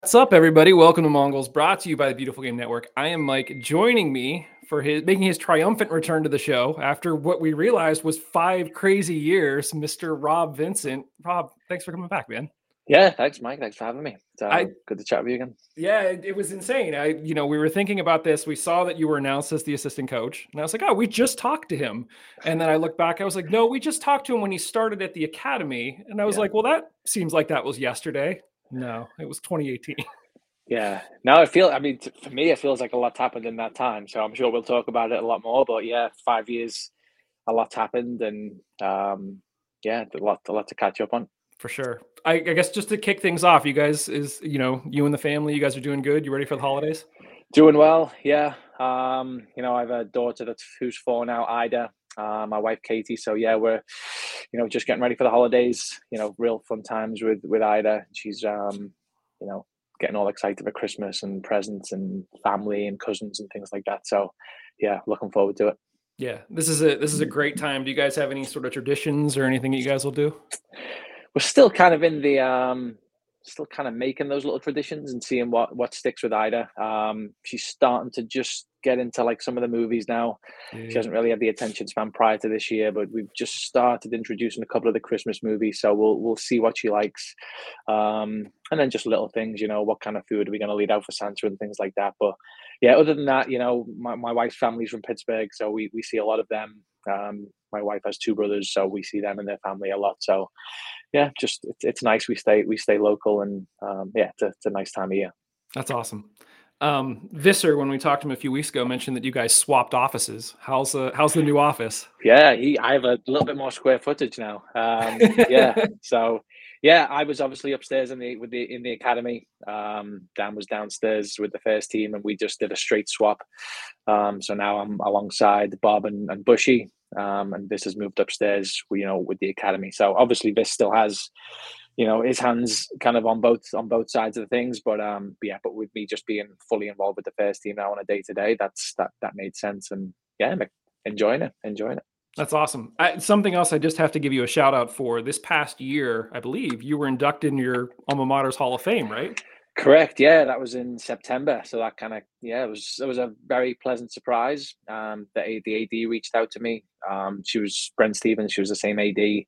What's up, everybody? Welcome to Mongols, brought to you by the Beautiful Game Network. I am Mike. Joining me for making his triumphant return to the show after what we realized was 5 crazy years, Mr. Rob Vincent. Rob, thanks for coming back, man. Yeah, thanks, Mike. Thanks for having me. It's I good to chat with you again. Yeah, it was insane. We were thinking about this. We saw that you were announced as the assistant coach, and I was like, oh, we just talked to him. And then I looked back, I was like, no, we just talked to him when he started at the academy. And I was Yeah. like, well, that seems like that was yesterday. No, it was 2018. Yeah. For me, it feels like a lot's happened in that time. So I'm sure we'll talk about it a lot more. But yeah, 5 years, a lot's happened, and yeah, a lot to catch up on. For sure. I guess just to kick things off, you guys you and the family, you guys are doing good. You ready for the holidays? Doing well. Yeah. I have a daughter who's 4 now, Ida. My wife Katie. So yeah, we're just getting ready for the holidays. Real fun times with Ida. She's getting all excited for Christmas and presents and family and cousins and things like that. So yeah, looking forward to it. Yeah. This is a great time. Do you guys have any sort of traditions or anything that you guys will do? We're still kind of in the still kind of making those little traditions and seeing what sticks with Ida. She's starting to just get into like some of the movies now. She Yeah. hasn't really had the attention span prior to this year, but we've just started introducing a couple of the Christmas movies, so we'll see what she likes. And then just little things, what kind of food are we going to lead out for Santa and things like that. But yeah, other than that, my wife's family's from Pittsburgh, so we see a lot of them. My wife has 2 brothers, so we see them and their family a lot. So yeah, just it's nice. We stay local, and yeah, it's a nice time of year. That's awesome. Visser, when we talked to him a few weeks ago, mentioned that you guys swapped offices. How's the new office? Yeah, I have a little bit more square footage now. Yeah, so yeah, I was obviously upstairs in the academy. Dan was downstairs with the first team, and we just did a straight swap. So now I'm alongside Bob and Bushy, and this has moved upstairs, with the academy. So obviously, this still has, his hands kind of on both sides of the things. But with me just being fully involved with the first team now on a day to day, that made sense. And yeah, like, enjoying it. That's awesome. Something else I just have to give you a shout out for. This past year, I believe you were inducted in your alma mater's Hall of Fame, right? Correct. Yeah, that was in September. So that kind of it was a very pleasant surprise. The AD reached out to me. She was Brent Stevens. She was the same AD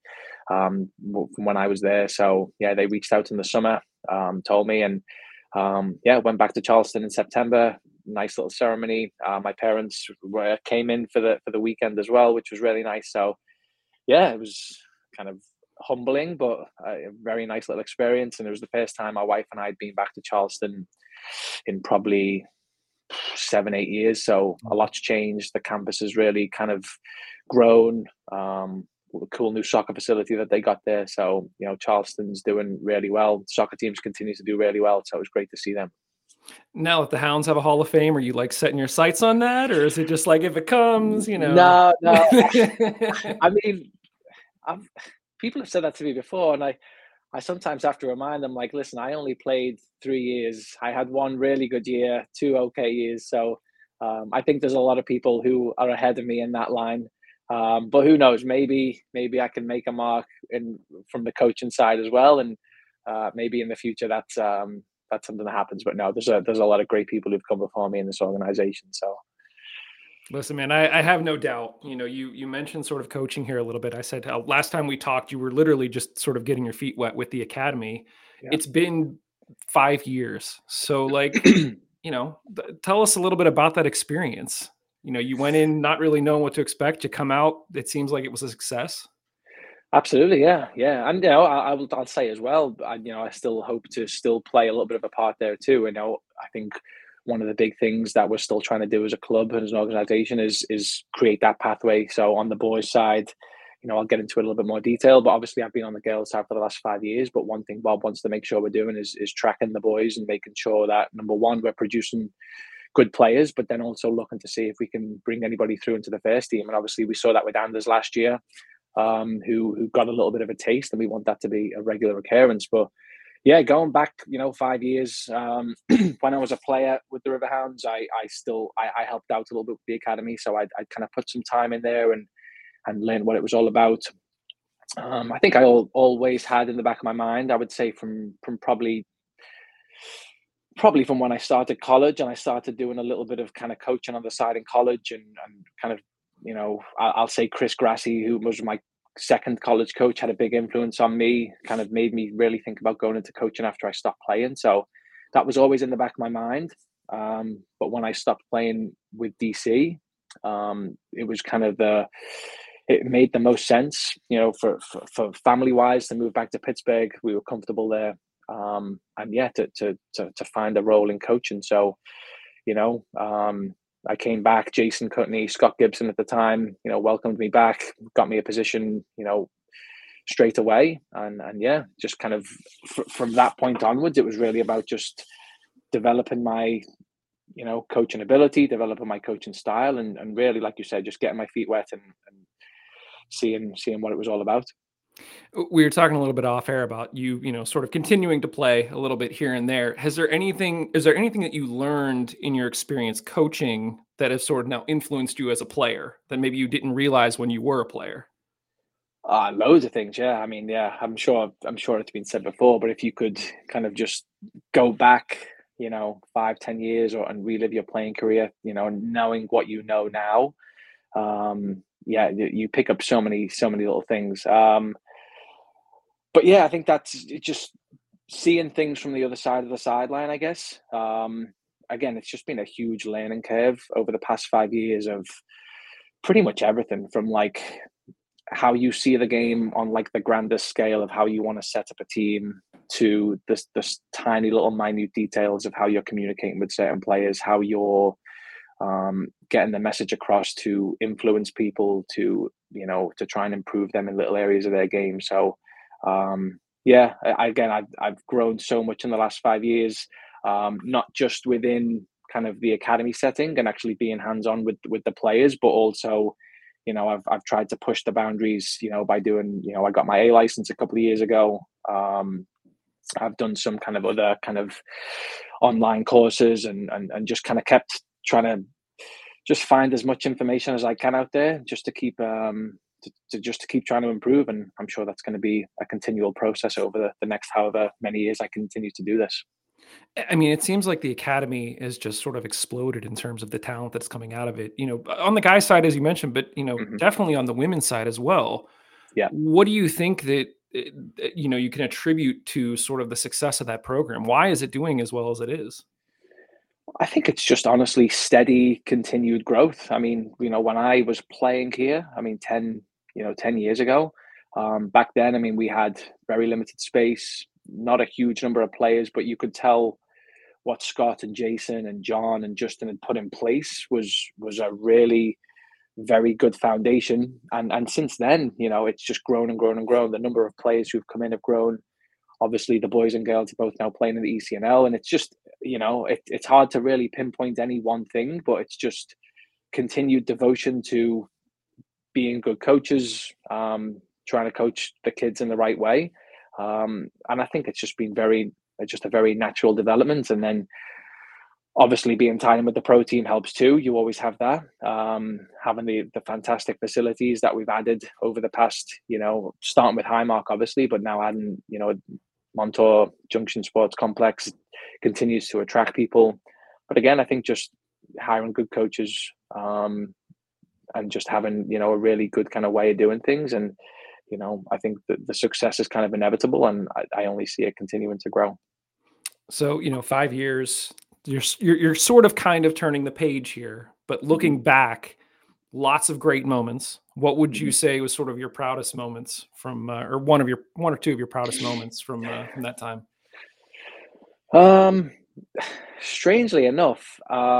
from when I was there. So yeah, they reached out in the summer, told me, and yeah, went back to Charleston in September. Nice little ceremony. My parents came in for the weekend as well, which was really nice. So yeah, it was kind of humbling, but a very nice little experience. And it was the first time my wife and I had been back to Charleston in probably 7, 8 years. So a lot's changed. The campus has really kind of grown. A cool new soccer facility that they got there. So, Charleston's doing really well. Soccer teams continue to do really well. So it was great to see them. Now that the Hounds have a Hall of Fame, are you like setting your sights on that, or is it just like if it comes, No, no. I mean, I've, people have said that to me before, and I sometimes have to remind them, like, listen, I only played 3 years. I had one really good year, 2 okay years. So I think there's a lot of people who are ahead of me in that line. But who knows? Maybe I can make a mark from the coaching side as well, and maybe in the future that's something that happens. But no, there's a lot of great people who've come before me in this organization. So Listen, man, I have no doubt. You mentioned sort of coaching here a little bit. I said how last time we talked, you were literally just sort of getting your feet wet with the academy. yeah. It's been 5 years. So like, tell us a little bit about that experience. You went in not really knowing what to expect. You come out, it seems like it was a success. Absolutely, yeah, yeah, and I'll say as well. I still hope to still play a little bit of a part there too. I think one of the big things that we're still trying to do as a club and as an organization is create that pathway. So on the boys' side, I'll get into it a little bit more detail. But obviously, I've been on the girls' side for the last 5 years. But one thing Bob wants to make sure we're doing is tracking the boys and making sure that number one, we're producing good players, but then also looking to see if we can bring anybody through into the first team. And obviously, we saw that with Anders last year, who got a little bit of a taste, and we want that to be a regular occurrence. But yeah, going back, 5 years, when I was a player with the Riverhounds, I helped out a little bit with the academy, so I kind of put some time in there and learned what it was all about. I think I always had in the back of my mind, I would say from probably probably from when I started college, and I started doing a little bit of kind of coaching on the side in college, and kind of, I'll say Chris Grassi, who was my second college coach, had a big influence on me, kind of made me really think about going into coaching after I stopped playing. So that was always in the back of my mind. But when I stopped playing with DC, it was kind of it made the most sense, for family wise to move back to Pittsburgh. We were comfortable there. And yeah, to find a role in coaching. So, I came back. Jason Cutney, Scott Gibson at the time, welcomed me back, got me a position, straight away. And yeah, just kind of from that point onwards, it was really about just developing my, coaching ability, developing my coaching style, and really, like you said, just getting my feet wet and seeing what it was all about. We were talking a little bit off air about you, sort of continuing to play a little bit here and there. Is there anything that you learned in your experience coaching that has sort of now influenced you as a player that maybe you didn't realize when you were a player? Loads of things. Yeah. I mean, yeah, I'm sure it's been said before, but if you could kind of just go back, 5-10 years and relive your playing career, knowing what you know now, yeah, you pick up so many little things. But yeah, I think that's just seeing things from the other side of the sideline, I guess. Again, it's just been a huge learning curve over the past 5 years of pretty much everything from like how you see the game on like the grandest scale of how you want to set up a team to this tiny little minute details of how you're communicating with certain players, how you're getting the message across to influence people to try and improve them in little areas of their game. So yeah, I've grown so much in the last 5 years, not just within kind of the academy setting and actually being hands-on with the players, but also, I've tried to push the boundaries, by doing, I got my A license a couple of years ago. I've done some kind of other kind of online courses and just kind of kept trying to just find as much information as I can out there just to keep to keep trying to improve. And I'm sure that's going to be a continual process over the next however many years I continue to do this. I mean, it seems like the academy has just sort of exploded in terms of the talent that's coming out of it, on the guys side, as you mentioned, but, Hmm. definitely on the women's side as well. Yeah. What do you think that, you can attribute to sort of the success of that program? Why is it doing as well as it is? I think it's just honestly steady, continued growth. I mean, when I was playing here, I mean, 10 years ago, back then, I mean, we had very limited space, not a huge number of players, but you could tell what Scott and Jason and John and Justin had put in place was a really very good foundation. And since then, it's just grown and grown and grown. The number of players who've come in have grown. Obviously, the boys and girls are both now playing in the ECNL, and it's just, it's hard to really pinpoint any one thing, but it's just continued devotion to being good coaches, trying to coach the kids in the right way. And I think it's just been just a very natural development. And then obviously being tied in with the pro team helps too. You always have that. Having the fantastic facilities that we've added over the past, starting with Highmark, obviously, but now adding, Montour Junction Sports Complex continues to attract people. But again, I think just hiring good coaches, and just having, a really good kind of way of doing things. And, I think that the success is kind of inevitable, and I only see it continuing to grow. So, 5 years, you're sort of kind of turning the page here, but Mhm. looking back, lots of great moments. What would you Mhm. say was sort of your proudest moments from, or one or two of your proudest moments from that time? Um, Strangely enough,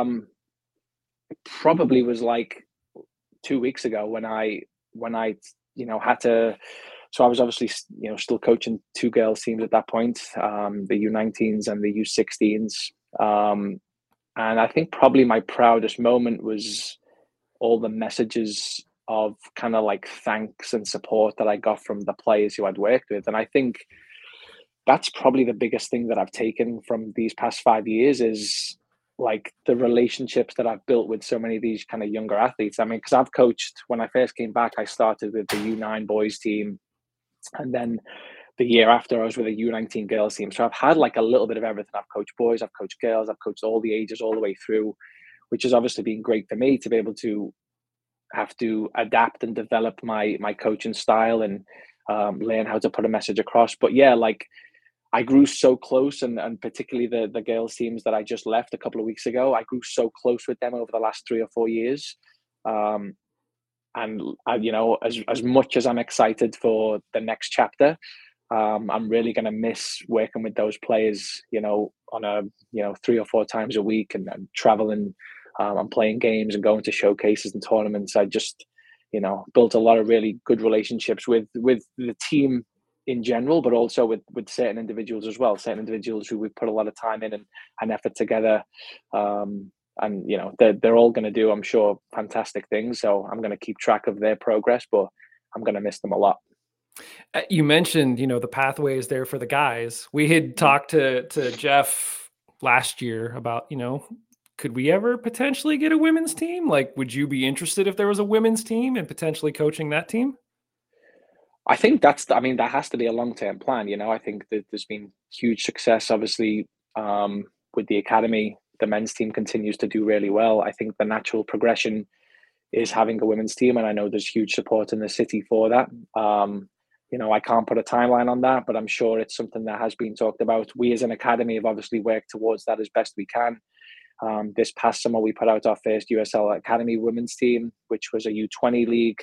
probably was like 2 weeks ago when I had to. So I was obviously still coaching two girls teams at that point, the U19s and the U16s, and I think probably my proudest moment was all the messages of kind of like thanks and support that I got from the players who I'd worked with. And I think that's probably the biggest thing that I've taken from these past 5 years is like the relationships that I've built with so many of these kind of younger athletes. I mean, because I've coached when I first came back, I started with the U9 boys team. And then the year after I was with a U19 girls team. So I've had like a little bit of everything. I've coached boys, I've coached girls, I've coached all the ages all the way through, which has obviously been great for me to be able to have to adapt and develop my coaching style and learn how to put a message across. But yeah, like I grew so close, and particularly the girls teams that I just left a couple of weeks ago, I grew so close with them over the last 3 or 4 years. Um, and as much as I'm excited for the next chapter, I'm really going to miss working with those players, on a 3 or 4 times a week, and traveling and playing games and going to showcases and tournaments. I just built a lot of really good relationships with the team in general, but also with certain individuals as well, certain individuals who we've put a lot of time in and effort together. And they're all going to do, I'm sure, fantastic things. So I'm going to keep track of their progress, but I'm going to miss them a lot. You mentioned, the pathways there for the guys. We had talked to Jeff last year about, could we ever potentially get a women's team? Like, would you be interested if there was a women's team and potentially coaching that team? I think that has to be a long-term plan. I think that there's been huge success, obviously, with the academy. The men's team continues to do really well. I think the natural progression is having a women's team, and I know there's huge support in the city for that. I can't put a timeline on that, but I'm sure it's something that has been talked about. We as an academy have obviously worked towards that as best we can. This past summer, we put out our first USL Academy women's team, which was a U20 league.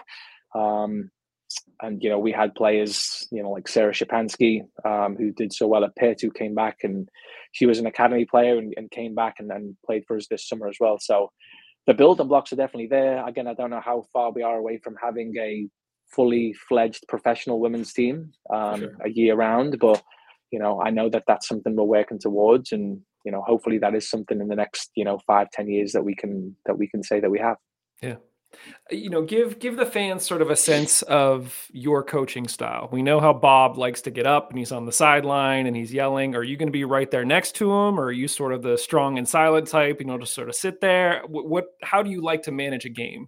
And we had players, like Sarah Shapansky, who did so well at Pitt, who came back, and she was an academy player and came back and played for us this summer as well. So the building blocks are definitely there. Again, I don't know how far we are away from having a fully fledged professional women's team Sure. a year round, but I know that that's something we're working towards, and hopefully that is something in the next 5-10 years that we can say that we have. Yeah. Give the fans sort of a sense of your coaching style. We know how Bob likes to get up and he's on the sideline and he's yelling. Are you going to be right there next to him, or are you sort of the strong and silent type, just sort of sit there? How do you like to manage a game?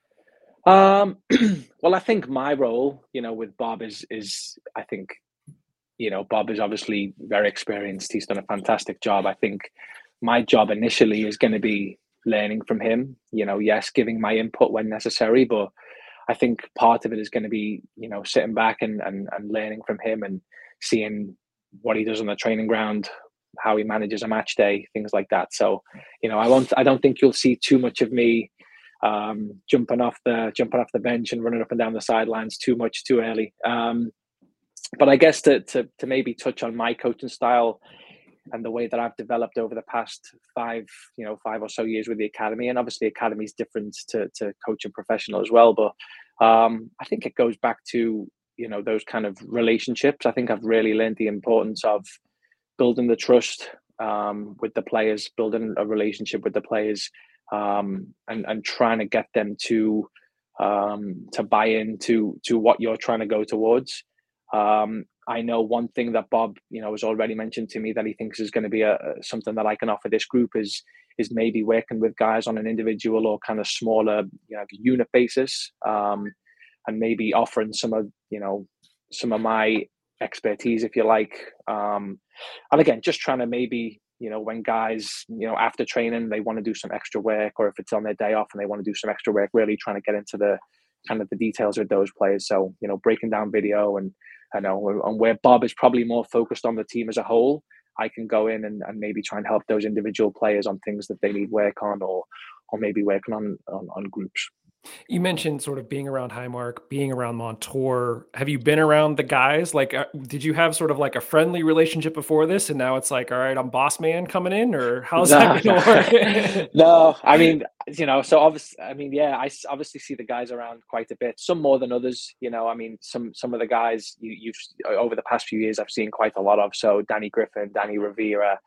Well, I think my role, with Bob is I think, Bob is obviously very experienced. He's done a fantastic job. I think my job initially is going to be learning from him, yes, giving my input when necessary, but I think part of it is going to be, sitting back and learning from him and seeing what he does on the training ground, how he manages a match day, things like that. So, I don't think you'll see too much of me jumping off the bench and running up and down the sidelines too much too early. But I guess to maybe touch on my coaching style and the way that I've developed over the past 5 or so years with the academy, and obviously academy is different to coaching professional as well. But I think it goes back to those kind of relationships. I think I've really learned the importance of building the trust with the players, building a relationship with the players, and trying to get them to buy into what you're trying to go towards. I know one thing that Bob, has already mentioned to me that he thinks is going to be something that I can offer this group is maybe working with guys on an individual or kind of smaller, unit basis, and maybe offering some of my expertise, if you like. And again, just trying to maybe, when guys, after training, they want to do some extra work, or if it's on their day off and they want to do some extra work, really trying to get into the kind of the details with those players. So, breaking down video and where Bob is probably more focused on the team as a whole, I can go in and maybe try and help those individual players on things that they need work on, or maybe working on groups. You mentioned sort of being around Highmark, being around Montour. Have you been around the guys? Like, did you have sort of like a friendly relationship before this, and now it's like, all right, I'm boss man coming in, or how's that going to work? No, I mean, so obviously, yeah, I obviously see the guys around quite a bit, some more than others. I mean, some of the guys you've over the past few years, I've seen quite a lot of. So Danny Griffin, Danny Rivera,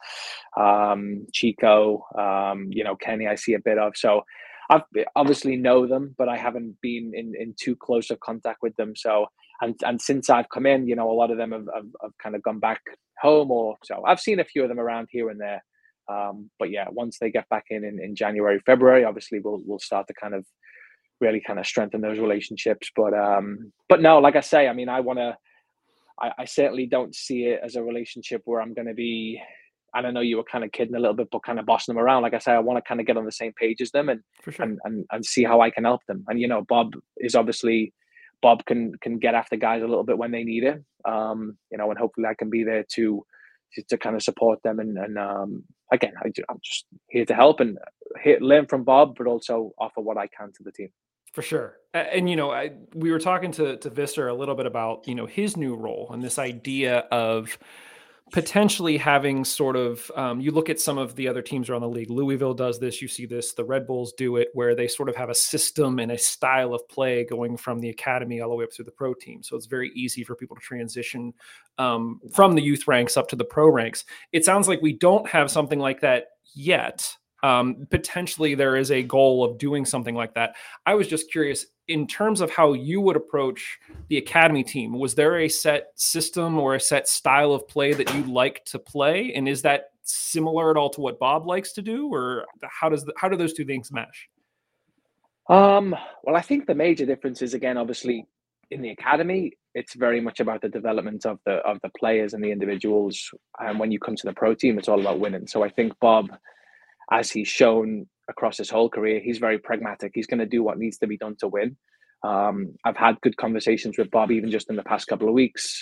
Chico, Kenny, I see a bit of. So I obviously know them, but I haven't been in too close of contact with them. So, and since I've come in, a lot of them have kind of gone back home, or so I've seen a few of them around here and there. But yeah, once they get back in January, February, obviously we'll start to kind of really kind of strengthen those relationships. But no, like I say, I mean, I want I certainly don't see it as a relationship where I'm going to be. And I know you were kind of kidding a little bit, but kind of bossing them around. Like I say, I want to kind of get on the same page as them and For sure. and see how I can help them. And Bob is obviously Bob can get after guys a little bit when they need it. And hopefully I can be there to kind of support them. And again, I'm just here to help and learn from Bob, but also offer what I can to the team. For sure. And, we were talking to Visser a little bit about, his new role and this idea of potentially having sort of, you look at some of the other teams around the league. Louisville does this. You see this. The Red Bulls do it, where they sort of have a system and a style of play going from the academy all the way up through the pro team. So it's very easy for people to transition from the youth ranks up to the pro ranks. It sounds like we don't have something like that yet. Potentially there is a goal of doing something like that. I was just curious, in terms of how you would approach the academy team, was there a set system or a set style of play that you like to play? And is that similar at all to what Bob likes to do, or how do those two things mesh? Well, I think the major difference is, again, obviously in the academy, it's very much about the development of the players and the individuals. And when you come to the pro team, it's all about winning. So I think Bob, as he's shown across his whole career, he's very pragmatic. He's going to do what needs to be done to win. I've had good conversations with Bob, even just in the past couple of weeks.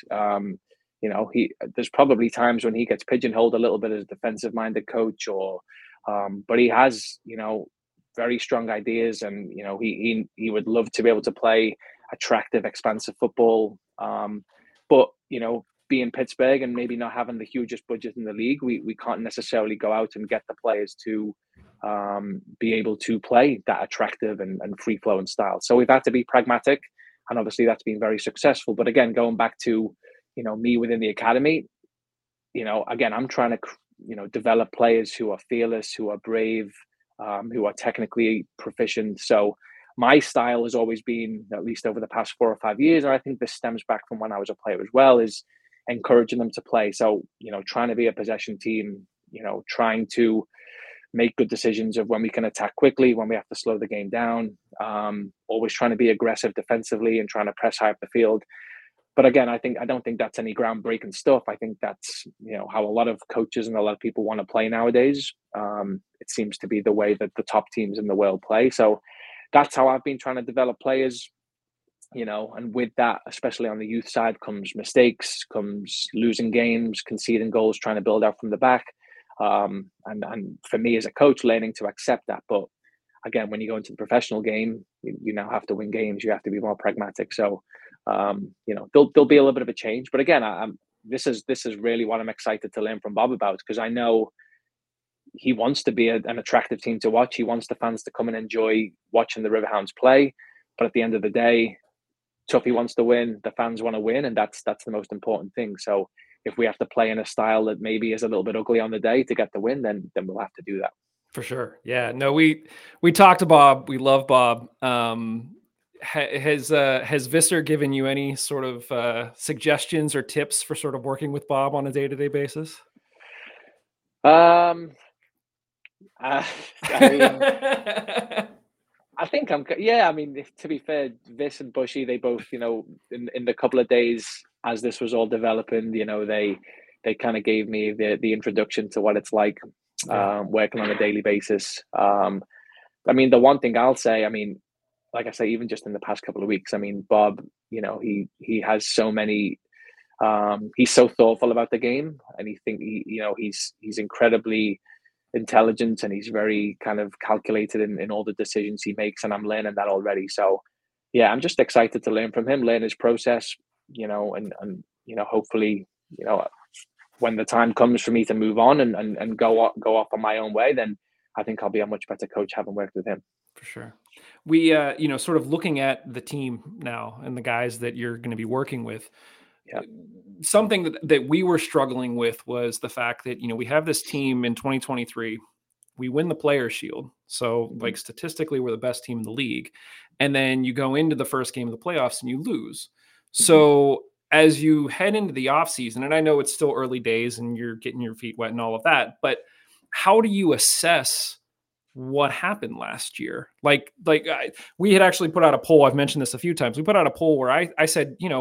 There's probably times when he gets pigeonholed a little bit as a defensive-minded coach, but he has, very strong ideas, and he would love to be able to play attractive, expansive football. But being Pittsburgh and maybe not having the hugest budget in the league, we can't necessarily go out and get the players to be able to play that attractive and free flowing style. So we've had to be pragmatic, and obviously that's been very successful. But again, going back to me within the academy, again, I'm trying to develop players who are fearless, who are brave, who are technically proficient. So my style has always been, at least over the past 4 or 5 years, and I think this stems back from when I was a player as well, is encouraging them to play. So, trying to be a possession team, trying to make good decisions of when we can attack quickly, when we have to slow the game down, always trying to be aggressive defensively and trying to press high up the field. But again, I don't think that's any groundbreaking stuff. I think that's, how a lot of coaches and a lot of people want to play nowadays. It seems to be the way that the top teams in the world play. So that's how I've been trying to develop players. And with that, especially on the youth side, comes mistakes, comes losing games, conceding goals, trying to build out from the back. And for me as a coach, learning to accept that. But again, when you go into the professional game, you now have to win games. You have to be more pragmatic. So, there'll be a little bit of a change. But again, this is really what I'm excited to learn from Bob about, because I know he wants to be an attractive team to watch. He wants the fans to come and enjoy watching the Riverhounds play. But at the end of the day, Tuffy wants to win, the fans want to win, and that's the most important thing. So if we have to play in a style that maybe is a little bit ugly on the day to get the win, then we'll have to do that. For sure. Yeah. No, we talked to Bob. We love Bob. Has Visser given you any sort of suggestions or tips for sort of working with Bob on a day-to-day basis? I think to be fair, Vis and Bushy, they both, in the couple of days as this was all developing, they kind of gave me the introduction to what it's like working on a daily basis. The one thing I'll say, like I say, even just in the past couple of weeks, Bob, he has so many, he's so thoughtful about the game, and he's incredibly intelligent, and he's very kind of calculated in all the decisions he makes, and I'm learning that already. So yeah, I'm just excited to learn from him, learn his process, and hopefully, when the time comes for me to move on and go off on my own way, then I think I'll be a much better coach having worked with him. For sure. We, sort of looking at the team now and the guys that you're going to be working with, something that we were struggling with was the fact that, we have this team in 2023, we win the Players' Shield. So like statistically, we're the best team in the league. And then you go into the first game of the playoffs and you lose. So as you head into the offseason, and I know it's still early days and you're getting your feet wet and all of that, but how do you assess what happened last year? We had actually put out a poll. I've mentioned this a few times. We put out a poll where I said,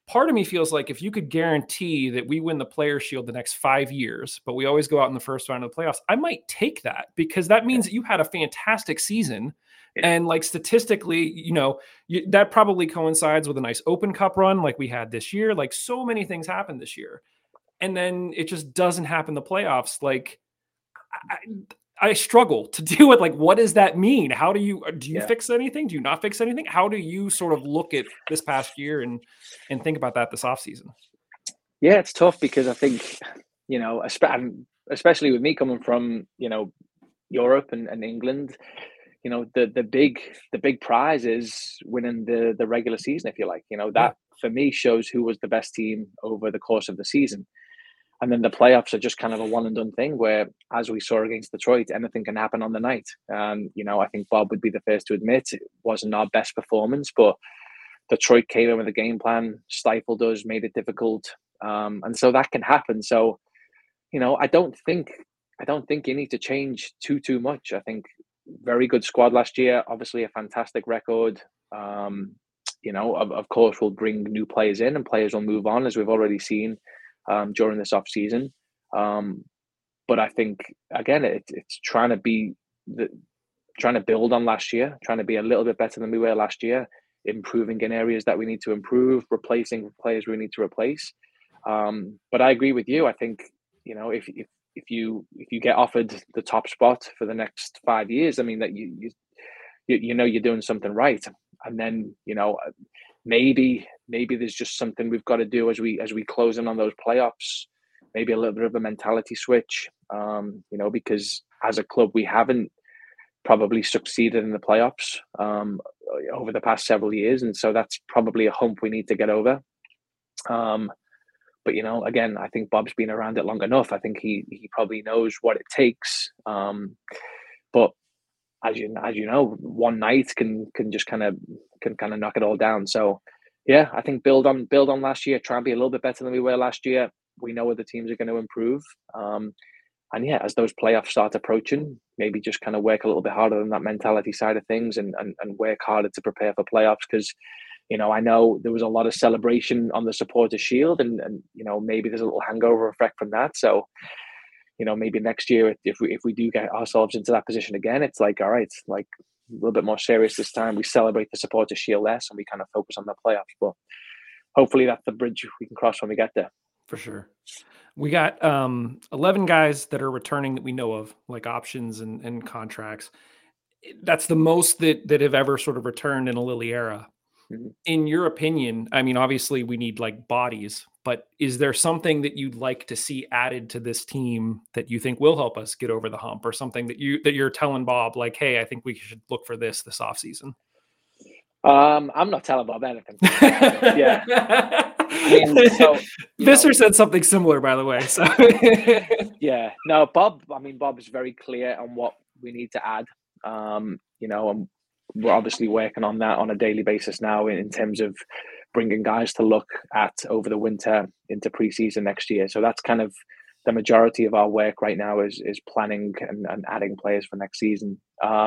part of me feels like if you could guarantee that we win the Player Shield the next 5 years, but we always go out in the first round of the playoffs, I might take that, because that means that you had a fantastic season. And like statistically, that probably coincides with a nice Open Cup run like we had this year. Like so many things happened this year. And then it just doesn't happen in the playoffs. Like I struggle to deal with, like, what does that mean? How do you fix anything? Do you not fix anything? How do you sort of look at this past year and think about that this offseason? Yeah, it's tough because I think, especially with me coming from, Europe and England, the big prize is winning the regular season, if you like. That for me shows who was the best team over the course of the season. And then the playoffs are just kind of a one and done thing where, as we saw against Detroit, anything can happen on the night. And, I think Bob would be the first to admit it wasn't our best performance, but Detroit came in with a game plan, stifled us, made it difficult. And so that can happen. So, I don't think you need to change too much. I think very good squad last year, obviously a fantastic record. Of course, we'll bring new players in and players will move on, as we've already seen during this off season. But I think, again, it's trying to build on last year, trying to be a little bit better than we were last year, improving in areas that we need to improve, replacing players we need to replace. But I agree with you. I think, if you get offered the top spot for the next 5 years, I mean, that you're doing something right. And then, maybe there's just something we've got to do as we close in on those playoffs, maybe a little bit of a mentality switch, because as a club, we haven't probably succeeded in the playoffs over the past several years. And so that's probably a hump we need to get over. But, again, I think Bob's been around it long enough. I think he probably knows what it takes. But as you know, one night can just kind of knock it all down. So, yeah, I think build on last year, try and be a little bit better than we were last year. We know other teams are going to improve. And yeah, as those playoffs start approaching, maybe just kind of work a little bit harder on that mentality side of things and work harder to prepare for playoffs. Because, I know there was a lot of celebration on the Supporters' Shield and maybe there's a little hangover effect from that. So, maybe next year, if we do get ourselves into that position again, it's like, all right, like a little bit more serious this time. We celebrate the Supporters' Shield less and we kind of focus on the playoffs. But hopefully that's the bridge we can cross when we get there. For sure. We got 11 guys that are returning that we know of, like options and contracts. That's the most that have ever sort of returned in a Lilley era. Mm-hmm. In your opinion, I mean, obviously we need like bodies, but is there something that you'd like to see added to this team that you think will help us get over the hump, or something that you're telling Bob, like, hey, I think we should look for this offseason? I'm not telling Bob anything. Yeah. I mean, so Visser said something similar, by the way. So yeah, no, Bob is very clear on what we need to add. And we're obviously working on that on a daily basis now in terms of bringing guys to look at over the winter into preseason next year. So that's kind of the majority of our work right now is planning and adding players for next season.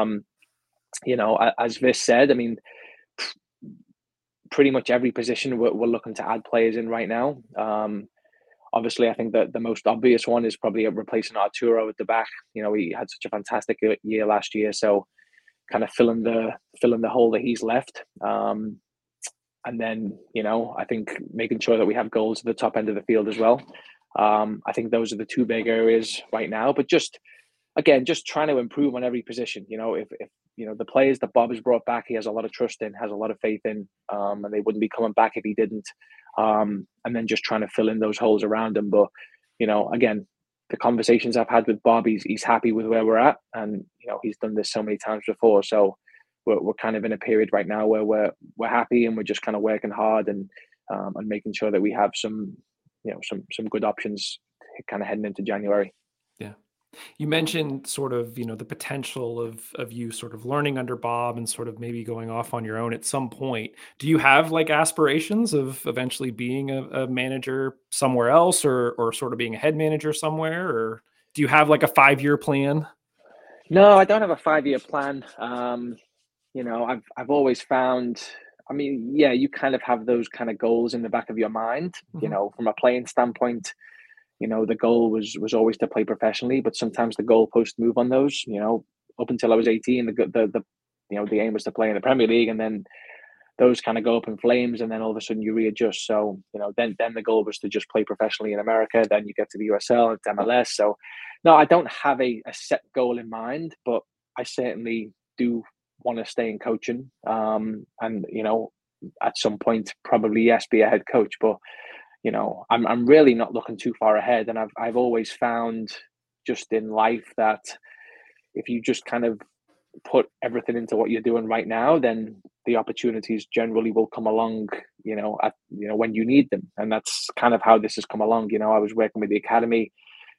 As Vis said, I mean, pretty much every position we're looking to add players in right now. Obviously, I think that the most obvious one is probably replacing Arturo at the back. He had such a fantastic year last year, so kind of filling the hole that he's left. And then, I think making sure that we have goals at the top end of the field as well. I think those are the two big areas right now. But just trying to improve on every position. If the players that Bob has brought back, he has a lot of trust in, has a lot of faith in, and they wouldn't be coming back if he didn't. And then just trying to fill in those holes around him. But, again, the conversations I've had with Bob, he's happy with where we're at. And, he's done this so many times before. So we're kind of in a period right now where we're happy and we're just kind of working hard and making sure that we have some good options kind of heading into January. Yeah. You mentioned sort of, the potential of you sort of learning under Bob and sort of maybe going off on your own at some point. Do you have like aspirations of eventually being a manager somewhere else or sort of being a head manager somewhere? Or do you have like a 5-year plan? No, I don't have a 5-year plan. I've always found I mean, yeah, you kind of have those kind of goals in the back of your mind, from a playing standpoint. The goal was always to play professionally, but sometimes the goalposts move on those. Up until I was 18, the aim was to play in the Premier League, and then those kind of go up in flames, and then all of a sudden you readjust. So then the goal was to just play professionally in America. Then you get to the USL and MLS. So no, I don't have a set goal in mind, but I certainly do want to stay in coaching. And at some point probably yes, be a head coach, but I'm really not looking too far ahead. And I've always found just in life that if you just kind of put everything into what you're doing right now, then the opportunities generally will come along, when you need them. And that's kind of how this has come along. I was working with the academy,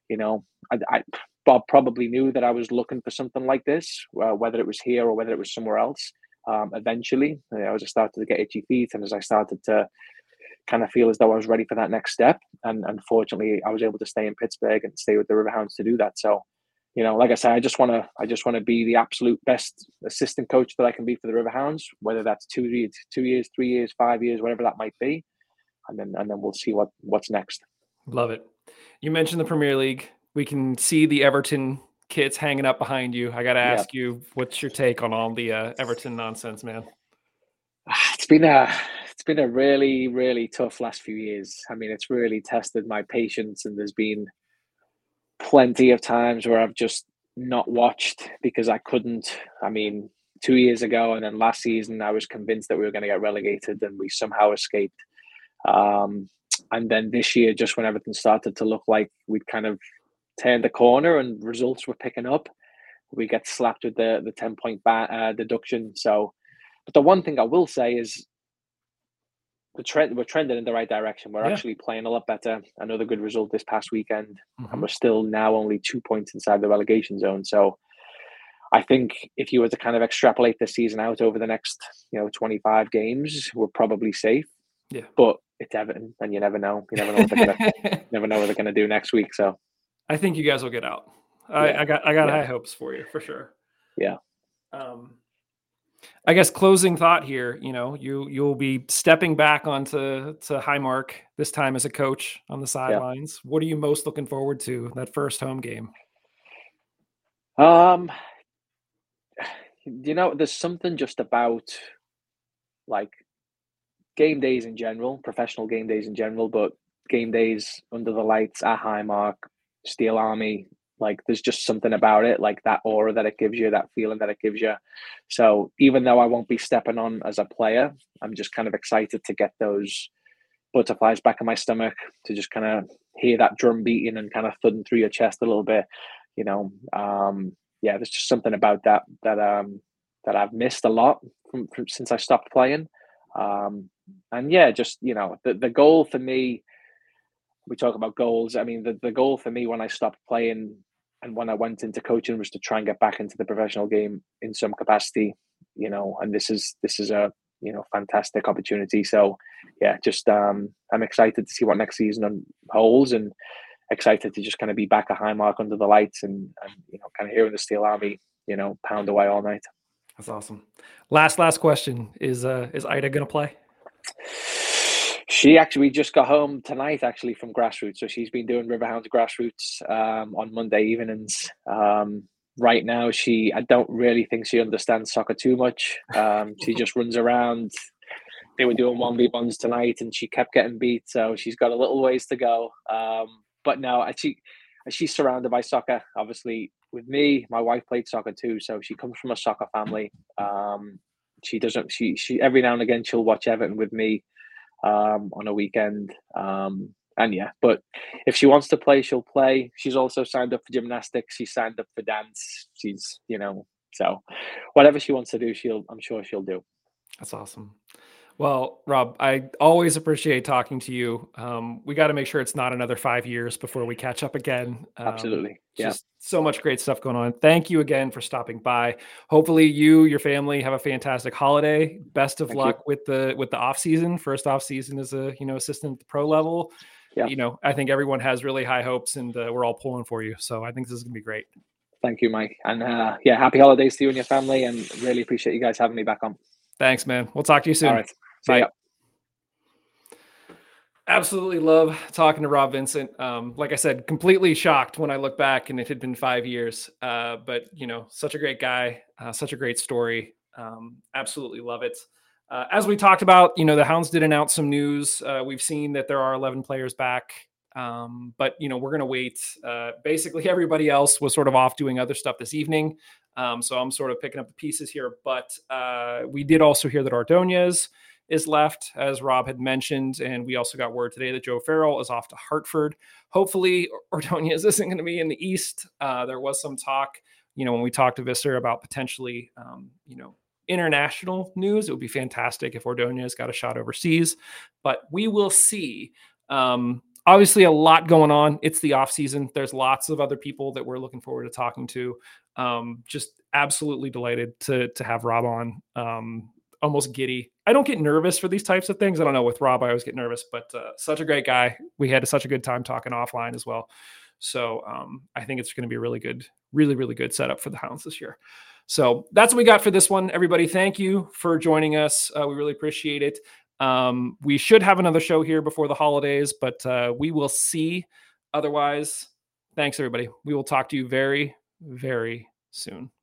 Bob probably knew that I was looking for something like this, whether it was here or whether it was somewhere else. Eventually, as I started to get itchy feet and as I started to kind of feel as though I was ready for that next step. And unfortunately, I was able to stay in Pittsburgh and stay with the Riverhounds to do that. So, like I said, I just want to be the absolute best assistant coach that I can be for the Riverhounds, whether that's 2 years, 3 years, 5 years, whatever that might be. And then we'll see what's next. Love it. You mentioned the Premier League. We can see the Everton kits hanging up behind you. I got to ask you, what's your take on all the Everton nonsense, man? It's been a really, really tough last few years. I mean, it's really tested my patience, and there's been plenty of times where I've just not watched because I couldn't. I mean, 2 years ago and then last season, I was convinced that we were going to get relegated, and we somehow escaped. And then this year, just when everything started to look like we'd kind of turned the corner and results were picking up, we get slapped with the 10-point deduction. So, but the one thing I will say is we're trending in the right direction. We're actually playing a lot better. Another good result this past weekend, and we're still now only 2 points inside the relegation zone. So I think if you were to kind of extrapolate this season out over the next 25 games, we're probably safe. Yeah. But it's Everton, and you never know. You never know what they're gonna do next week. So I think you guys will get out. I got high hopes for you for sure. Yeah. I guess closing thought here, you'll be stepping back onto Highmark this time as a coach on the sidelines. Yeah. What are you most looking forward to that first home game? There's something just about like game days in general, professional game days in general, but game days under the lights at Highmark, Steel Army, like there's just something about it, like that aura that it gives you, that feeling that it gives you. So even though I won't be stepping on as a player, I'm just kind of excited to get those butterflies back in my stomach, to just kind of hear that drum beating and kind of thudding through your chest a little bit. There's just something about that I've missed a lot from since I stopped playing. The goal for me, we talk about goals. I mean, the goal for me when I stopped playing and when I went into coaching was to try and get back into the professional game in some capacity, and this is a, fantastic opportunity. So I'm excited to see what next season holds, and excited to just kind of be back at Highmark under the lights and kind of hearing the Steel Army, pound away all night. That's awesome. Last question. Is Ida going to play? She actually just got home tonight, actually, from grassroots. So she's been doing Riverhounds grassroots on Monday evenings. Right now, I don't really think she understands soccer too much. She just runs around. They were doing 1v1s tonight, and she kept getting beat. So she's got a little ways to go. But no, she's surrounded by soccer. Obviously, with me, my wife played soccer too, so she comes from a soccer family. She every now and again she'll watch Everton with me on a weekend. But if she wants to play, she'll play. She's also signed up for gymnastics. She's signed up for dance. She's, so whatever she wants to do, I'm sure she'll do. That's awesome. Well, Rob, I always appreciate talking to you. We got to make sure it's not another 5 years before we catch up again. Absolutely. Just so much great stuff going on. Thank you again for stopping by. Hopefully your family have a fantastic holiday. Best of luck with the off season. First off season as a, assistant at the pro level. Yeah. I think everyone has really high hopes, and we're all pulling for you. So I think this is going to be great. Thank you, Mike. And happy holidays to you and your family, and really appreciate you guys having me back on. Thanks, man. We'll talk to you soon. All right. See Bye. ya. Absolutely love talking to Rob Vincent. Like I said, completely shocked when I look back and it had been 5 years. But such a great guy, such a great story. Absolutely love it. As we talked about, the Hounds did announce some news. We've seen that there are 11 players back. But we're going to wait. Basically, everybody else was sort of off doing other stuff this evening. So I'm sort of picking up the pieces here. But we did also hear that Ordonez is left, as Rob had mentioned. And we also got word today that Joe Farrell is off to Hartford. Hopefully, Ordonez isn't going to be in the East. There was some talk, when we talked to Visser about potentially, international news. It would be fantastic if Ordonez got a shot overseas, but we will see. Obviously, a lot going on. It's the off season. There's lots of other people that we're looking forward to talking to. Just absolutely delighted to have Rob on. Almost giddy. I don't get nervous for these types of things. I don't know. With Rob, I always get nervous, but such a great guy. We had such a good time talking offline as well. So I think it's going to be a really good, really, really good setup for the Hounds this year. So that's what we got for this one. Everybody, thank you for joining us. We really appreciate it. We should have another show here before the holidays, but we will see. Otherwise, thanks, everybody. We will talk to you very, very soon.